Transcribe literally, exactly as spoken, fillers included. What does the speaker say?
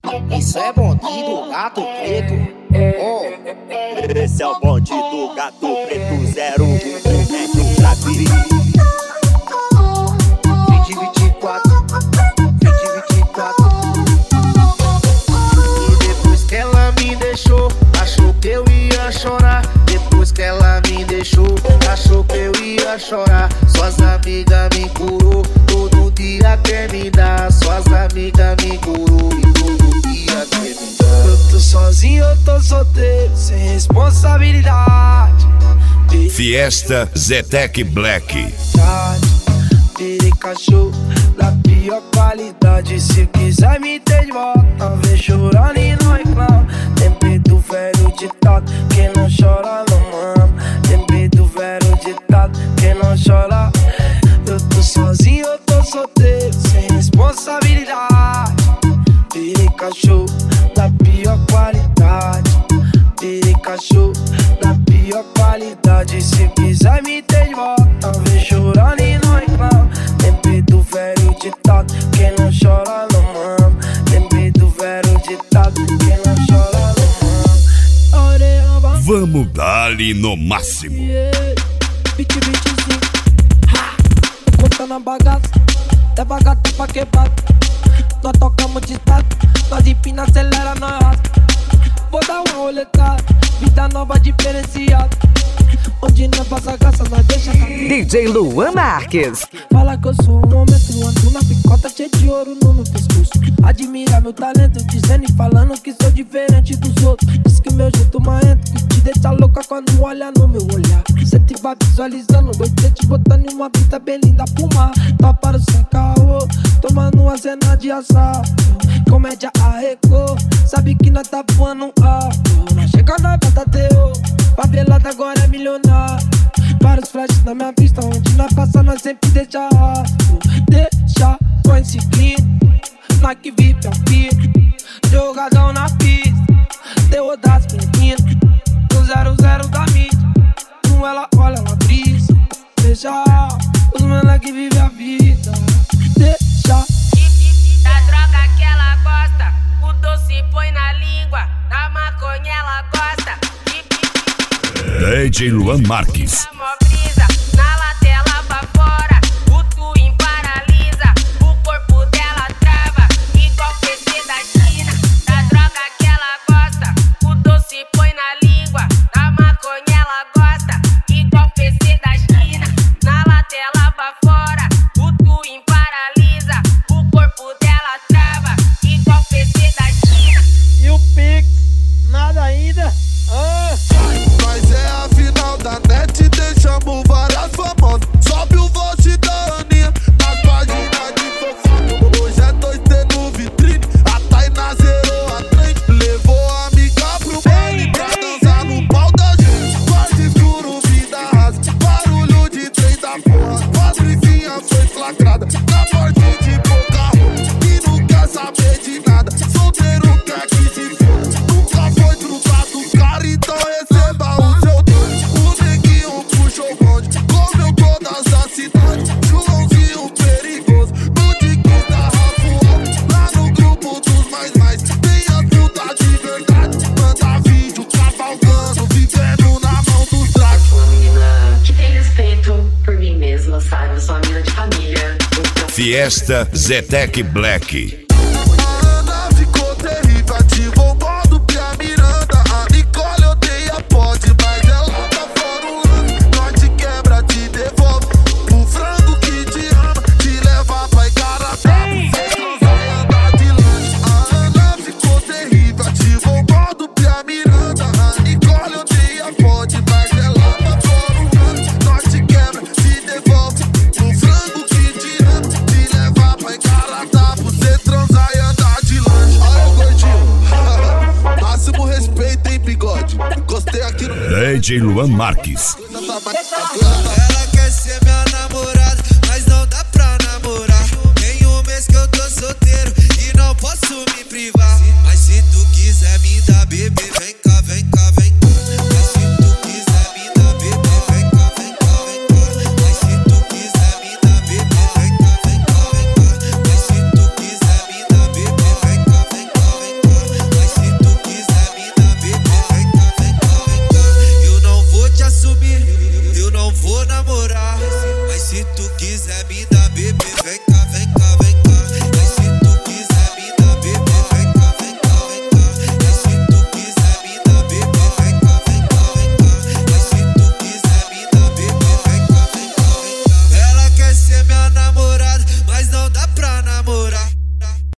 Isso é bonde do gato preto. Oh. Esse é o bonde do gato preto zero um metro pra vir. vinte e vinte e quatro, vinte e vinte e quatro. E depois que ela me deixou, achou que eu ia chorar. Depois que ela me deixou, achou que eu ia chorar. Suas amigas me curou, todo dia quer me dar. Suas amigas me curou e todo dia quer me dar. Eu tô sozinho, eu tô solteiro, sem responsabilidade. Fiesta Zetec Black. Virei cachorro da pior qualidade. Se quiser me ter de volta, vem chorando e não reclama. Lembrei do velho ditado, quem não chora não mama. Lembrei do velho ditado, quem não chora. Eu tô sozinho, eu tô solteiro, sem responsabilidade. Virei cachorro da pior qualidade. Virei cachorro da pior qualidade. Se quiser me ter de volta, vem chorando e não reclama. Lembrei do velho ditado, quem não chora não mama. Lembrei do velho ditado, quem não chora não mama. Vamos dar-lhe no máximo. vinte, vinte e cinco. Tô contando a bagaça, leva gato pra quebrar. Nós tocamos de tato, nós empina, acelera, nós rasga. Vou dar uma roletada, vida nova diferenciada. Onde não passa graça, nós deixa cair. D J Luan Marques. Fala que eu sou um momento, ando na picota cheio de ouro no meu pescoço. Admira meu talento, dizendo e falando que sou diferente dos outros. Diz que meu jeito marrento, que te deixa louca quando olha no meu olhar. Cê te vai visualizando, você te botando em uma pista bem linda pro mar. Tá para o sem caô, tomando uma cena de assalto. Comédia arrecou, sabe que nós tá voando alto. Nós chega na bata teu, favelada agora é milionário. Vários flashes na minha vista, onde nós passa nós sempre deixa rastro. Deixa com esse clima, nós que vive a vida. Jogadão na pista, terror das meninas. Do zero zero da mídia, como ela olha, ela brisa. Deixa os mena que vive a vida. Deixa. Da droga que ela gosta, o doce põe na língua, da maconha ela gosta. D J Luan Marques. Na latela pra fora, o twin paralisa, o corpo dela trava, igual P C da China. Da droga que ela gosta, o doce põe na língua, da maconha ela gosta, igual P C da China. Na latela pra fora, o twin paralisa, o corpo dela trava, igual P C da China. E o Pix, nada ainda? Ah. Mas é a final da net, deixamos várias famosas. Sobe o vote da Aninha nas páginas de fofoca. Hoje é dois T no vitrine, a Tainá zerou a trem. Levou a amiga pro baile pra dançar no pau da gente. Quarto escuro, vida rasa, barulho de trem da porra. Patricinha foi flagrada na morte de pouca roupa. E não quer saber de nada, solteiro quer que se foda. Nunca foi trocado cara, então receba o seu doce. O neguinho puxou o bonde, comeu todas as cidades. Joãozinho perigoso, no Dicks da Rafual. Lá no grupo dos mais mais, tem as putas de verdade. Manda vídeo cavalgando, vivendo na mão dos dragos. Uma menina que tem respeito por mim mesma, sabe? Eu sou uma menina de família. Fiesta Zetec Black. A Ana ficou terrível, ativou o modo Pia Miranda. A Nicole odeia pode, mas ela tá fora um lance. Nós te quebra, te devolve o frango que te ama, te leva pra Igarapé. Sem transar e andar de lanche. A Ana ficou terrível, ativou o modo Pia Miranda. A Nicole odeia pode, mas ela tá fora um lance. Nós te quebra, te devolve o frango que te ama, te leva pra Igarapé. Você transar e andar de lanche. Olha o gordinho, máximo respeito, hein, bigode. Gostei aqui no D J Luan Marques. Ela quer ser minha namorada, mas não dá pra namorar. Tem um mês que eu tô solteiro e não posso me privar. Mas se tu quiser me dar bebê, vem cá, vem cá, vem cá. Mas se tu quiser me dar bebê, vem cá, vem cá, vem cá. Mas se tu quiser me dar bebê, vem cá, vem cá, vem cá. Mas se tu quiser me dar bebê, vem cá, vem cá, vem cá. namorar. Mas se tu quiser me dar bebê,